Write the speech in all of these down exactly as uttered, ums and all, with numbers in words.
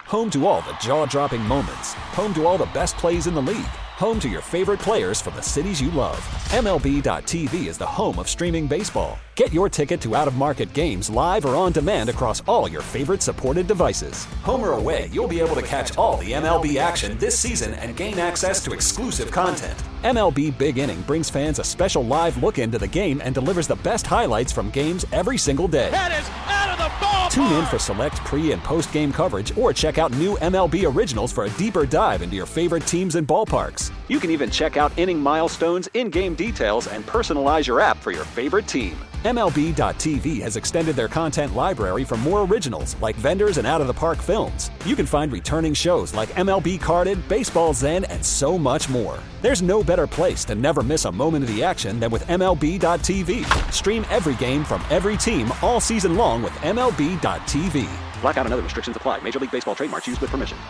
Home to all the jaw-dropping moments. Home to all the best plays in the league. Home to your favorite players from the cities you love. M L B dot T V is the home of streaming baseball. Get your ticket to out-of-market games live or on demand across all your favorite supported devices. Home or away, you'll be able to catch all the M L B action this season and gain access to exclusive content. M L B Big Inning brings fans a special live look into the game and delivers the best highlights from games every single day. That is out of the ballpark! Tune in for select pre- and post-game coverage or check out new M L B originals for a deeper dive into your favorite teams and ballparks. You can even check out inning milestones, in-game details, and personalize your app for your favorite team. M L B dot T V has extended their content library for more originals like vendors and out-of-the-park films. You can find returning shows like M L B Carded, Baseball Zen, and so much more. There's no better place to never miss a moment of the action than with M L B dot T V. Stream every game from every team all season long with M L B dot T V. Blackout and other restrictions apply. Major League Baseball trademarks used with permission.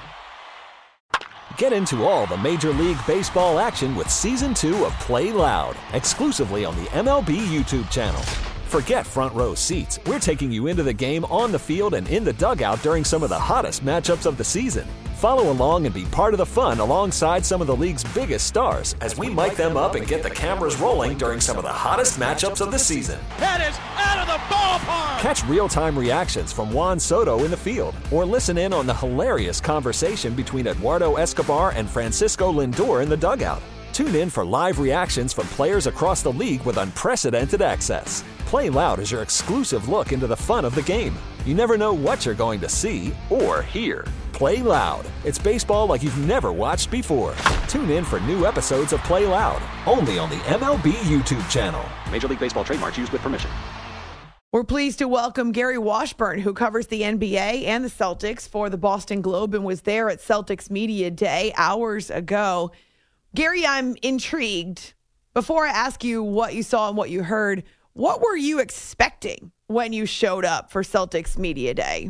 Get into all the Major League Baseball action with Season two of Play Loud, exclusively on the M L B YouTube channel. Forget front row seats. We're taking you into the game on the field and in the dugout during some of the hottest matchups of the season. Follow along and be part of the fun alongside some of the league's biggest stars as we mic them up and get the cameras rolling during some of the hottest matchups of the season. That is out of the ballpark! Catch real-time reactions from Juan Soto in the field or listen in on the hilarious conversation between Eduardo Escobar and Francisco Lindor in the dugout. Tune in for live reactions from players across the league with unprecedented access. Play Loud is your exclusive look into the fun of the game. You never know what you're going to see or hear. Play Loud. It's baseball like you've never watched before. Tune in for new episodes of Play Loud, only on the M L B YouTube channel. Major League Baseball trademarks used with permission. We're pleased to welcome Gary Washburn, who covers the N B A and the Celtics for the Boston Globe and was there at Celtics Media Day hours ago. Gary, I'm intrigued. Before I ask you what you saw and what you heard, what were you expecting when you showed up for Celtics Media Day?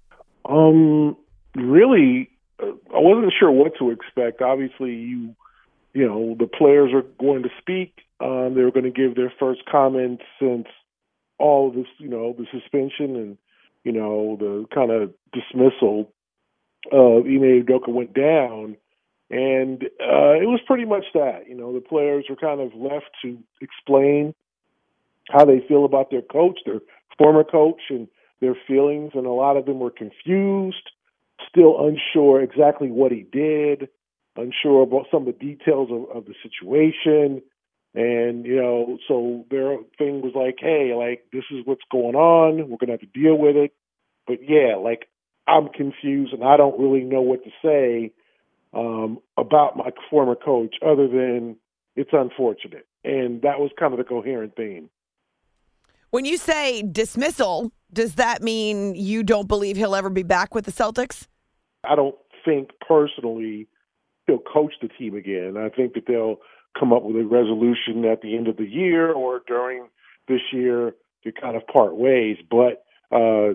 Um, really, uh, I wasn't sure what to expect. Obviously, you, you know, the players are going to speak. Um, they were going to give their first comments since all of this, you know, the suspension and, you know, the kind of dismissal of Ime Udoka went down. And uh, it was pretty much that. You know, the players were kind of left to explain how they feel about their coach, their former coach, and their feelings. And a lot of them were confused, still unsure exactly what he did, unsure about some of the details of, of the situation. And, you know, so their thing was like, hey, like, this is what's going on. We're going to have to deal with it. But, yeah, like, I'm confused and I don't really know what to say um, about my former coach other than it's unfortunate. And that was kind of the coherent theme. When you say dismissal, does that mean you don't believe he'll ever be back with the Celtics? I don't think personally he'll coach the team again. I think that they'll come up with a resolution at the end of the year or during this year to kind of part ways. But uh,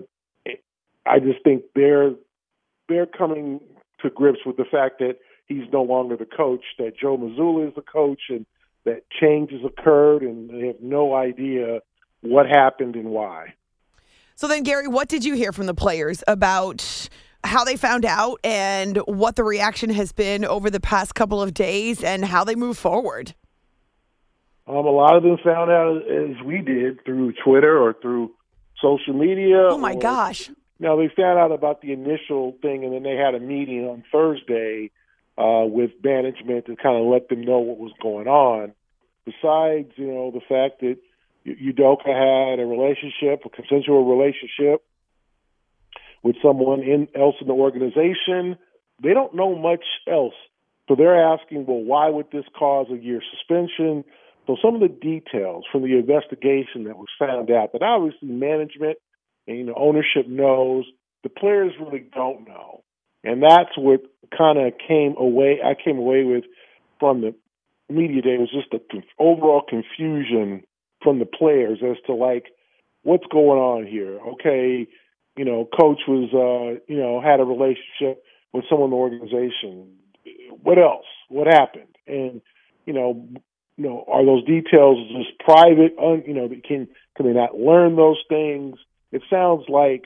I just think they're they're coming to grips with the fact that he's no longer the coach, that Joe Mazzulla is the coach, and that changes occurred, and they have no idea what happened and why. So then, Gary, what did you hear from the players about how they found out and what the reaction has been over the past couple of days and how they move forward? Um, a lot of them found out as we did through Twitter or through social media. Oh, my or, gosh. Now, they found out about the initial thing, and then they had a meeting on Thursday uh, with management to kind of let them know what was going on. Besides, you know, the fact that Udoka had a relationship, a consensual relationship with someone in, else in the organization, they don't know much else. So they're asking, well, why would this cause a year suspension? So some of the details from the investigation that was found out that obviously management and, you know, ownership knows, the players really don't know. And that's what kind of came away, I came away with from the media day, was just the overall confusion from the players as to, like, what's going on here? Okay, you know, coach was, uh, you know, had a relationship with someone in the organization. What else? What happened? And, you know, you know, are those details just private? Un, you know, can can they not learn those things? It sounds like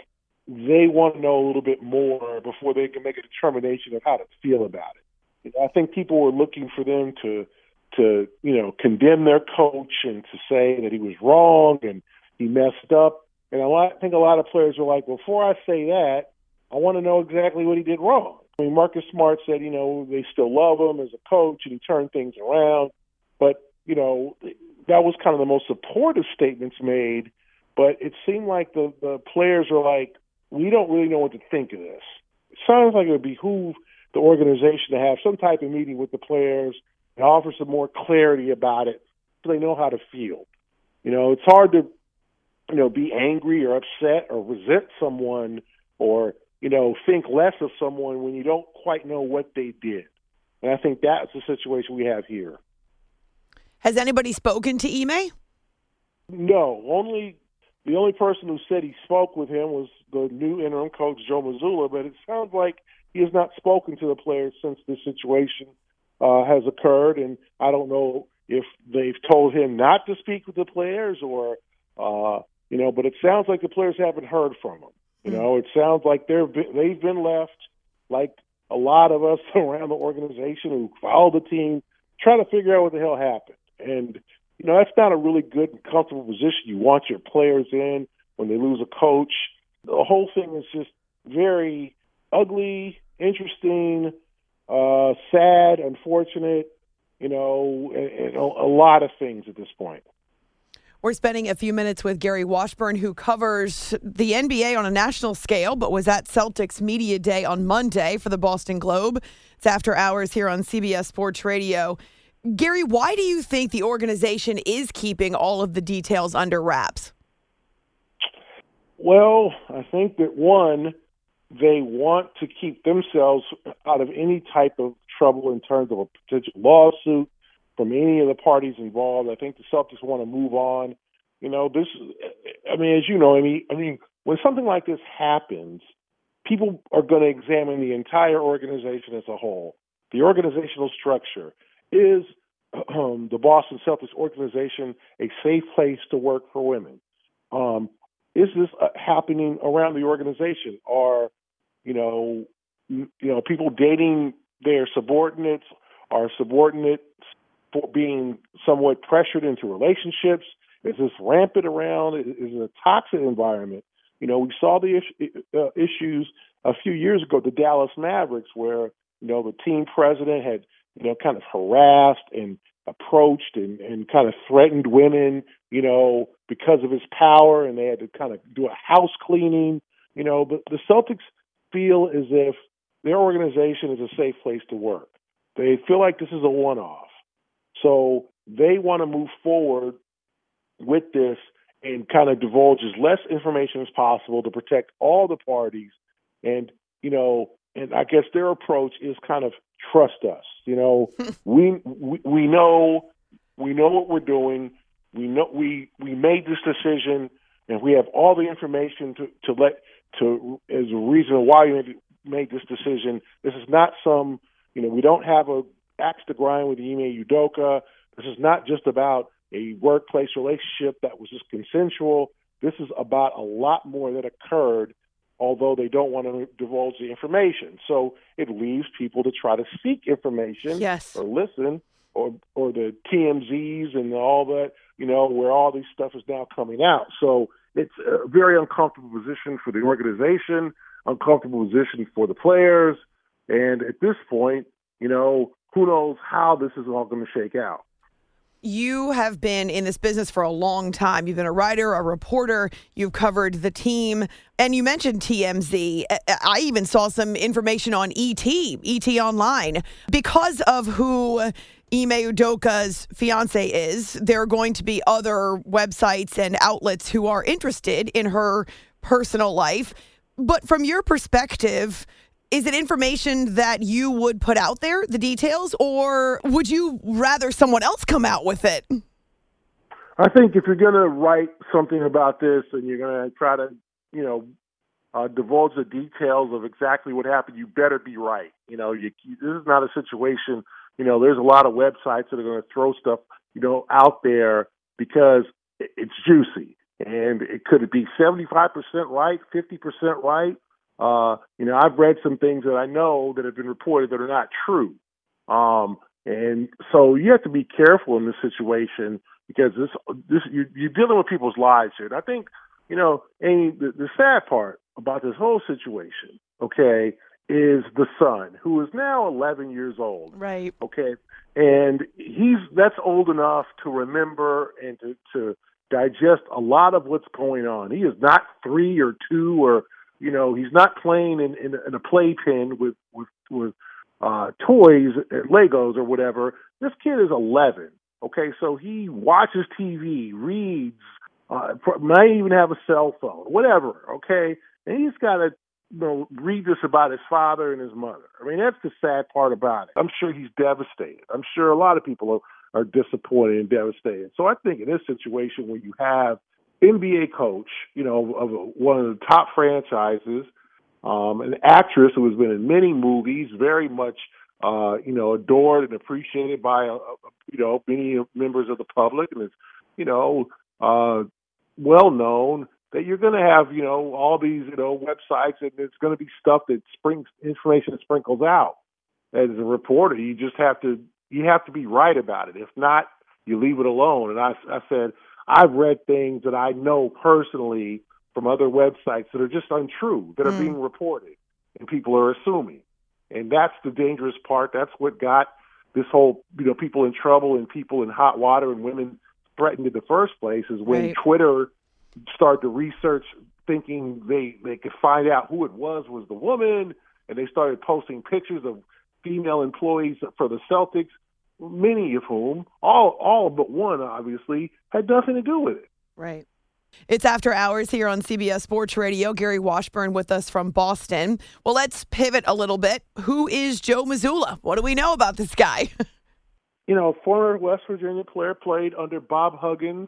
they want to know a little bit more before they can make a determination of how to feel about it. You know, I think people were looking for them to, to you know, condemn their coach and to say that he was wrong and he messed up. And a lot, I think a lot of players are like, before I say that, I want to know exactly what he did wrong. I mean, Marcus Smart said, you know, they still love him as a coach and he turned things around. But, you know, that was kind of the most supportive statements made. But it seemed like the, the players are like, we don't really know what to think of this. It sounds like it would behoove the organization to have some type of meeting with the players and offer some more clarity about it so they know how to feel. You know, it's hard to, you know, be angry or upset or resent someone or, you know, think less of someone when you don't quite know what they did. And I think that's the situation we have here. Has anybody spoken to Ime? No, only the only person who said he spoke with him was the new interim coach, Joe Mazzulla, but it sounds like he has not spoken to the players since this situation uh, has occurred, and I don't know if they've told him not to speak with the players or, uh, you know, but it sounds like the players haven't heard from him. You know, it sounds like they're they've been left, like a lot of us around the organization who follow the team, trying to figure out what the hell happened. And, you know, that's not a really good and comfortable position you want your players in when they lose a coach. The whole thing is just very ugly, interesting, uh, sad, unfortunate, you know, and, and a, a lot of things at this point. We're spending a few minutes with Gary Washburn, who covers the N B A on a national scale, but was at Celtics Media Day on Monday for the Boston Globe. It's after hours here on C B S Sports Radio. Gary, why do you think the organization is keeping all of the details under wraps? Well, I think that, one, they want to keep themselves out of any type of trouble in terms of a potential lawsuit from any of the parties involved. I think the Celtics want to move on. You know, this, I mean, as you know, I mean, I mean, when something like this happens, people are going to examine the entire organization as a whole. The organizational structure. Is um, the Boston Celtics organization a safe place to work for women? Um, is this uh, happening around the organization? Are, you know, you know, people dating their subordinates? Are subordinates for being somewhat pressured into relationships? Is this rampant around? Is it a toxic environment? You know, we saw the is- uh, issues a few years ago, the Dallas Mavericks, where, you know, the team president had, you know, kind of harassed and approached and, and kind of threatened women, you know, because of his power, and they had to kind of do a house cleaning. You know, but the Celtics feel as if their organization is a safe place to work. They feel like this is a one-off. So they want to move forward with this and kind of divulge as less information as possible to protect all the parties. And, you know, and I guess their approach is kind of trust us. You know, we, we we know we know what we're doing. We know we, we made this decision, and we have all the information to, to let to as a reason why we made this decision. This is not some, you know, we don't have a axe to grind with Ime Udoka. This is not just about a workplace relationship that was just consensual. This is about a lot more that occurred, although they don't want to divulge the information. So it leaves people to try to seek information yes. or listen, or or the T M Zs and all that, you know, where all this stuff is now coming out. So it's a very uncomfortable position for the organization, uncomfortable position for the players. And at this point, you know, who knows how this is all going to shake out. You have been in this business for a long time. You've been a writer, a reporter. You've covered the team. And you mentioned T M Z. I even saw some information on E T, E T Online. Because of who Ime Udoka's fiance is, there are going to be other websites and outlets who are interested in her personal life. But from your perspective, is it information that you would put out there, the details, or would you rather someone else come out with it? I think if you're going to write something about this and you're going to try to, you know, uh, divulge the details of exactly what happened, you better be right. You know, you, you, this is not a situation, you know, there's a lot of websites that are going to throw stuff, you know, out there because it's juicy. And it could it be seventy-five percent right, fifty percent right? Uh, you know, I've read some things that I know that have been reported that are not true. Um, and so you have to be careful in this situation because this, this you're, you're dealing with people's lives here. And I think, you know, Amy, the, the sad part about this whole situation, okay, is the son, who is now eleven years old. Right. Okay. And he's that's old enough to remember and to, to digest a lot of what's going on. He is not three or two or, you know, he's not playing in, in, in a playpen with, with, with uh, toys, Legos or whatever. This kid is eleven. Okay. So he watches T V, reads, uh, might even have a cell phone, whatever. Okay. And he's got to, you know, read this about his father and his mother. I mean, that's the sad part about it. I'm sure he's devastated. I'm sure a lot of people are, are disappointed and devastated. So I think in this situation where you have N B A coach, you know, of a, one of the top franchises, um, an actress who has been in many movies, very much, uh, you know, adored and appreciated by, uh, you know, many members of the public, and is, you know, uh, well known. That you're going to have, you know, all these, you know, websites, and it's going to be stuff that springs information that sprinkles out. As a reporter, you just have to, you have to be right about it. If not, you leave it alone. And I, I said, I've read things that I know personally from other websites that are just untrue, that are mm. being reported, and people are assuming. And that's the dangerous part. That's what got this whole, you know, people in trouble and people in hot water and women threatened in the first place is when right. Twitter started to research thinking they, they could find out who it was was the woman, and they started posting pictures of female employees for the Celtics, many of whom, all all but one obviously, had nothing to do with it. Right. It's After Hours here on C B S Sports Radio. Gary Washburn with us from Boston. Well, let's pivot a little bit. Who is Joe Mazzulla? What do we know about this guy? You know, former West Virginia player, played under Bob Huggins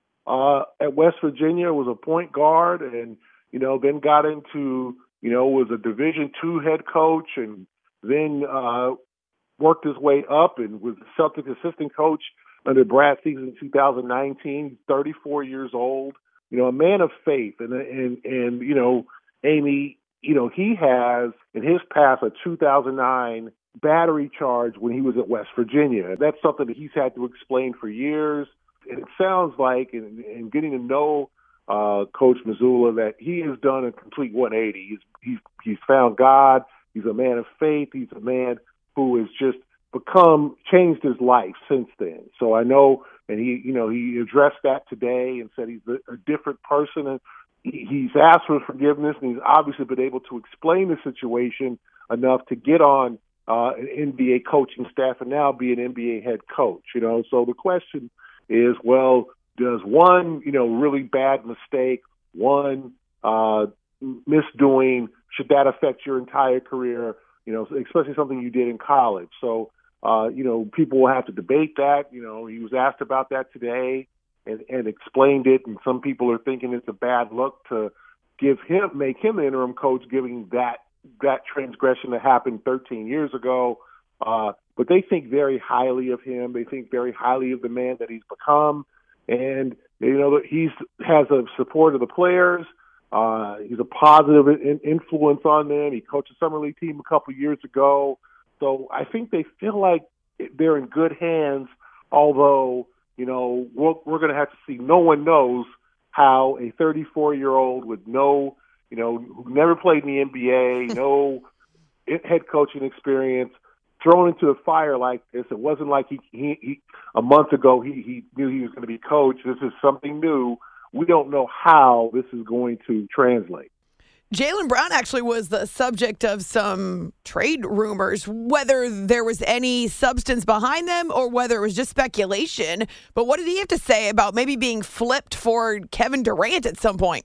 uh, at West Virginia, was a point guard, and, you know, then got into, you know, was a Division two head coach, and then uh, worked his way up and was the Celtics assistant coach under Brad Stevens in two thousand nineteen, thirty-four years old. You know, a man of faith. And, and, and you know, Amy, you know, he has in his past a two thousand nine battery charge when he was at West Virginia. That's something that he's had to explain for years. And it sounds like, in, in getting to know uh, Coach Mazzulla, that he has done a complete one eighty. He's, he's, he's found God. He's a man of faith. He's a man who has just become, changed his life since then. So I know, and he, you know, he addressed that today and said he's a, a different person, and he, he's asked for forgiveness, and he's obviously been able to explain the situation enough to get on uh, an N B A coaching staff and now be an N B A head coach. You know, so the question is, well, does one, you know, really bad mistake, one uh, misdoing, should that affect your entire career? You know, especially something you did in college. So, uh, you know, people will have to debate that. You know, he was asked about that today and, and explained it. And some people are thinking it's a bad look to give him, make him the interim coach, giving that that transgression that happened thirteen years ago. Uh, but they think very highly of him. They think very highly of the man that he's become. And, you know, he's has a support of the players. Uh, he's a positive in, influence on them. He coached a summer league team a couple years ago. So I think they feel like they're in good hands, although, you know, we're, we're going to have to see. No one knows how a thirty-four-year-old with no, you know, who never played in the N B A, no head coaching experience, thrown into the fire like this. It wasn't like he, he, he a month ago he, he knew he was going to be coach. This is something new. We don't know how this is going to translate. Jaylen Brown actually was the subject of some trade rumors, whether there was any substance behind them or whether it was just speculation. But what did he have to say about maybe being flipped for Kevin Durant at some point?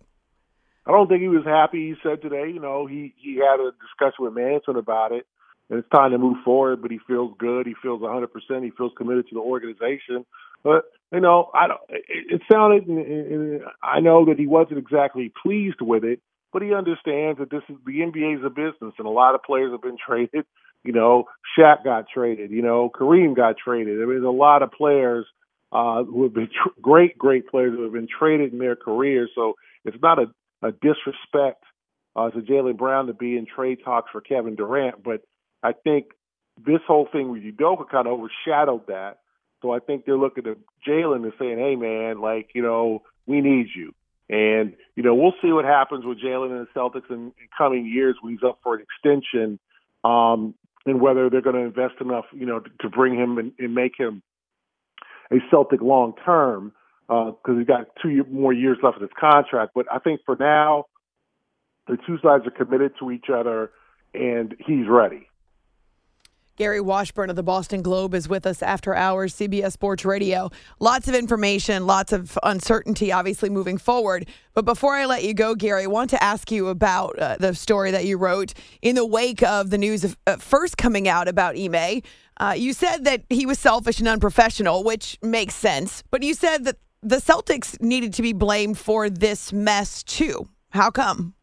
I don't think he was happy. He said today, you know, he, he had a discussion with Manson about it, and it's time to move forward, but he feels good. He feels one hundred percent. He feels committed to the organization. But, you know, I don't, it, it sounded, and, and I know that he wasn't exactly pleased with it, but he understands that this is, the N B A is a business, and a lot of players have been traded. You know, Shaq got traded. You know, Kareem got traded. I mean, there's a lot of players uh, who have been tr- great, great players who have been traded in their careers. So it's not a, a disrespect uh, to Jaylen Brown to be in trade talks for Kevin Durant, but I think this whole thing with Udoka kind of overshadowed that. So I think they're looking at Jaylen and saying, hey, man, like, you know, we need you. And, you know, we'll see what happens with Jaylen and the Celtics in, in coming years when he's up for an extension, um, and whether they're going to invest enough, you know, to, to bring him and, and make him a Celtic long term, because uh, he's got two year, more years left of his contract. But I think for now, the two sides are committed to each other, and he's ready. Gary Washburn of the Boston Globe is with us after hours, C B S Sports Radio. Lots of information, lots of uncertainty, obviously, moving forward. But before I let you go, Gary, I want to ask you about uh, the story that you wrote in the wake of the news of, uh, first coming out about Ime. Uh, you said that he was selfish and unprofessional, which makes sense. But you said that the Celtics needed to be blamed for this mess, too. How come?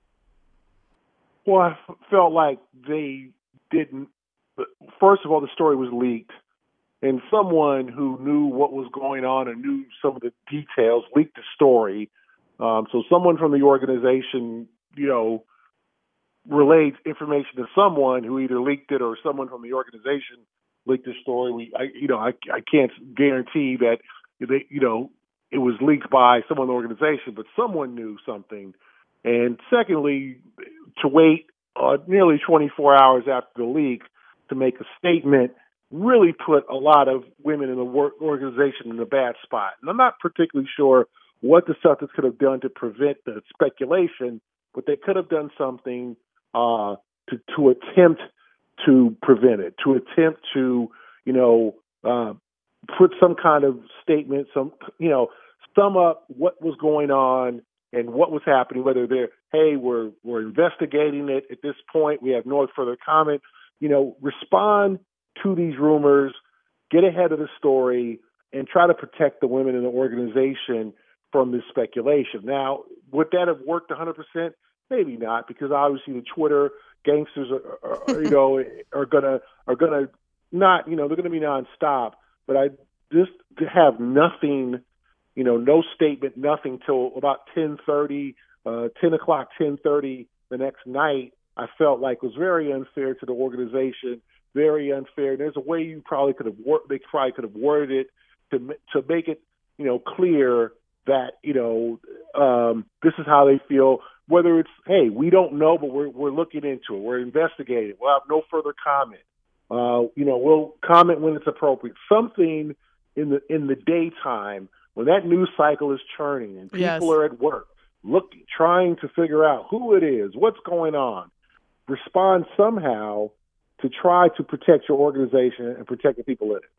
Well, I f- felt like they didn't. First of all, the story was leaked, and someone who knew what was going on and knew some of the details leaked the story. Um, so someone from the organization, you know, relayed information to someone who either leaked it or someone from the organization leaked the story. We, I, you know, I, I can't guarantee that they, you know, it was leaked by someone in the organization, but someone knew something. And secondly, to wait uh, nearly twenty-four hours after the leak to make a statement really put a lot of women in the work organization in a bad spot. And I'm not particularly sure what the Celtics could have done to prevent the speculation, but they could have done something uh, to, to attempt to prevent it, to attempt to, you know, uh, put some kind of statement, some, you know, sum up what was going on and what was happening, whether they're, hey, we're we're investigating it at this point, we have no further comment. You know, respond to these rumors, get ahead of the story, and try to protect the women in the organization from this speculation. Now, would that have worked one hundred percent? Maybe not, because obviously the Twitter gangsters are, are, are you know, are gonna are gonna not, you know, they're gonna be nonstop. But I just to have nothing, you know, no statement, nothing till about ten thirty, uh, ten o'clock, ten thirty the next night. I felt like was very unfair to the organization, very unfair. There's a way you probably could have wor- they probably could have worded it to to make it, you know, clear that, you know, um, this is how they feel. Whether it's, hey, we don't know, but we're we're looking into it, we're investigating. We'll have no further comment. Uh, you know, we'll comment when it's appropriate. Something in the in the daytime when that news cycle is churning and people Yes. are at work, looking, trying to figure out who it is, what's going on. Respond somehow to try to protect your organization and protect the people in it.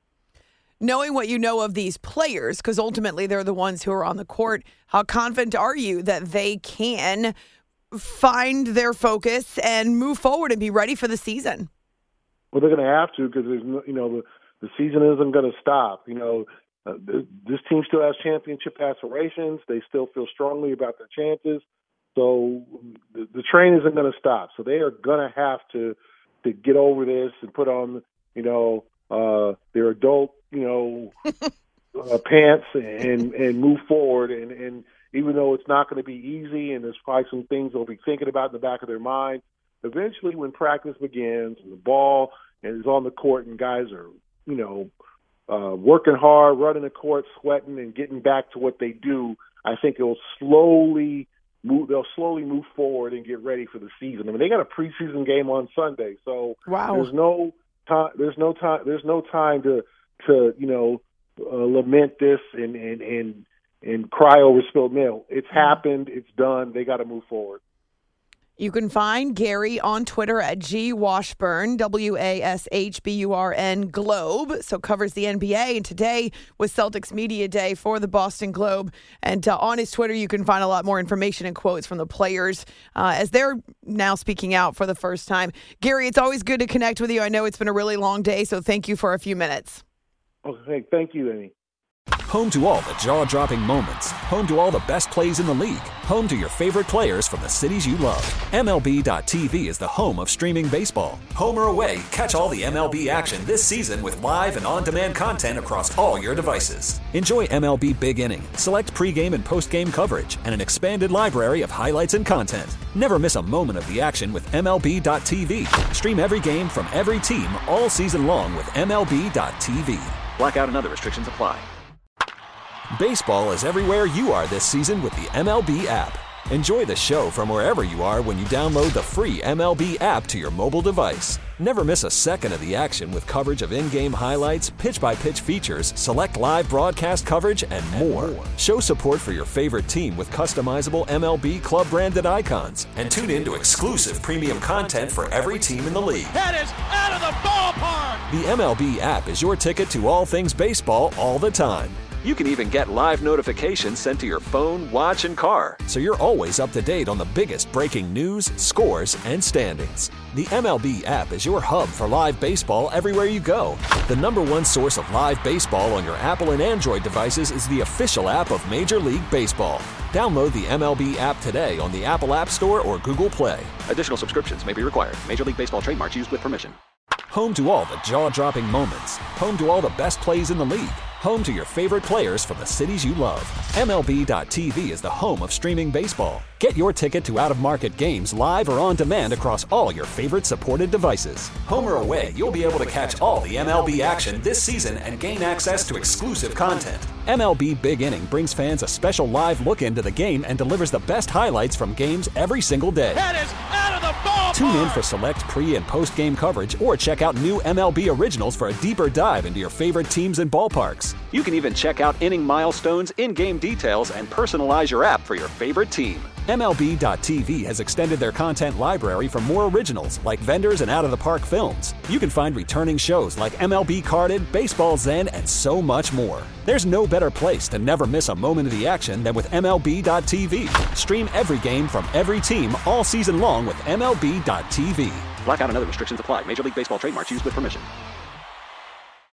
Knowing what you know of these players, because ultimately they're the ones who are on the court, how confident are you that they can find their focus and move forward and be ready for the season? Well, they're going to have to, because there's no, you know, the, the season isn't going to stop. You know, uh, th- this team still has championship aspirations. They still feel strongly about their chances. So the, the train isn't going to stop. So they are going to have to to get over this and put on, you know, uh, their adult, you know, uh, pants and and move forward. And, and even though it's not going to be easy, and there's probably some things they'll be thinking about in the back of their mind, eventually when practice begins and the ball is on the court and guys are, you know, uh, working hard, running the court, sweating, and getting back to what they do, I think it will slowly move. They'll slowly move forward and get ready for the season. I mean, they got a preseason game on Sunday, so Wow. there's no time. There's no time. There's no time to to you know uh, lament this and and and and cry over spilled milk. It's happened. It's done. They got to move forward. You can find Gary on Twitter at G Washburn, W A S H B U R N Globe. So covers the N B A. And today was Celtics Media Day for the Boston Globe. And uh, on his Twitter, you can find a lot more information and quotes from the players uh, as they're now speaking out for the first time. Gary, it's always good to connect with you. I know it's been a really long day, so thank you for a few minutes. Okay, thank you, Amy. Home to all the jaw-dropping moments. Home to all the best plays in the league. Home to your favorite players from the cities you love. M L B dot T V is the home of streaming baseball. Home or away, catch all the M L B action this season with live and on-demand content across all your devices. Enjoy M L B Big Inning, select pregame and postgame coverage, and an expanded library of highlights and content. Never miss a moment of the action with M L B dot T V. Stream every game from every team all season long with M L B dot T V. Blackout and other restrictions apply. Baseball is everywhere you are this season with the M L B app. Enjoy the show from wherever you are when you download the free M L B app to your mobile device. Never miss a second of the action with coverage of in-game highlights, pitch-by-pitch features, select live broadcast coverage, and more. Show support for your favorite team with customizable M L B club-branded icons. And tune in to exclusive premium content for every team in the league. That is out of the ballpark! The M L B app is your ticket to all things baseball all the time. You can even get live notifications sent to your phone, watch, and car, so you're always up to date on the biggest breaking news, scores, and standings. The M L B app is your hub for live baseball everywhere you go. The number one source of live baseball on your Apple and Android devices is the official app of Major League Baseball. Download the M L B app today on the Apple App Store or Google Play. Additional subscriptions may be required. Major League Baseball trademarks used with permission. Home to all the jaw-dropping moments. Home to all the best plays in the league. Home to your favorite players from the cities you love. M L B dot T V is the home of streaming baseball. Get your ticket to out-of-market games live or on demand across all your favorite supported devices. Home or away, you'll be able to catch all the M L B action this season and gain access to exclusive content. M L B Big Inning brings fans a special live look into the game and delivers the best highlights from games every single day. That is out of the ballpark! Tune in for select pre- and post-game coverage or check out new M L B originals for a deeper dive into your favorite teams and ballparks. You can even check out inning milestones, in-game details, and personalize your app for your favorite team. M L B dot T V has extended their content library for more originals like vendors and out-of-the-park films. You can find returning shows like M L B Carded, Baseball Zen, and so much more. There's no better place to never miss a moment of the action than with M L B dot T V. Stream every game from every team all season long with M L B dot T V. Blackout and other restrictions apply. Major League Baseball trademarks used with permission.